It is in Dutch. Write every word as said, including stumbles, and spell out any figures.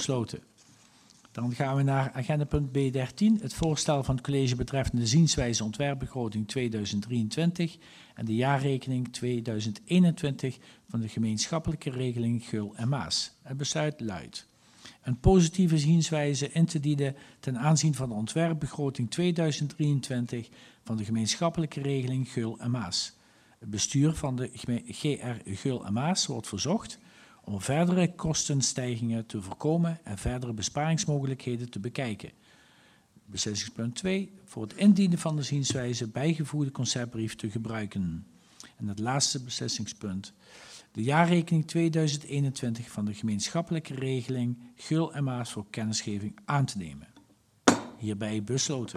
besloten. Dan gaan we naar agendapunt B dertien, het voorstel van het college betreffende de zienswijze ontwerpbegroting tweeduizend drieëntwintig en de jaarrekening tweeduizend eenentwintig van de gemeenschappelijke regeling Geul en Maas. Het besluit luidt: een positieve zienswijze in te dienen ten aanzien van de ontwerpbegroting tweeduizend drieëntwintig van de gemeenschappelijke regeling Geul en Maas. Het bestuur van de G R Geul en Maas wordt verzocht om verdere kostenstijgingen te voorkomen en verdere besparingsmogelijkheden te bekijken. Beslissingspunt twee. Voor het indienen van de zienswijze bijgevoegde conceptbrief te gebruiken. En het laatste beslissingspunt. De jaarrekening tweeduizend eenentwintig van de gemeenschappelijke regeling Geul en Maas voor kennisgeving aan te nemen. Hierbij besloten.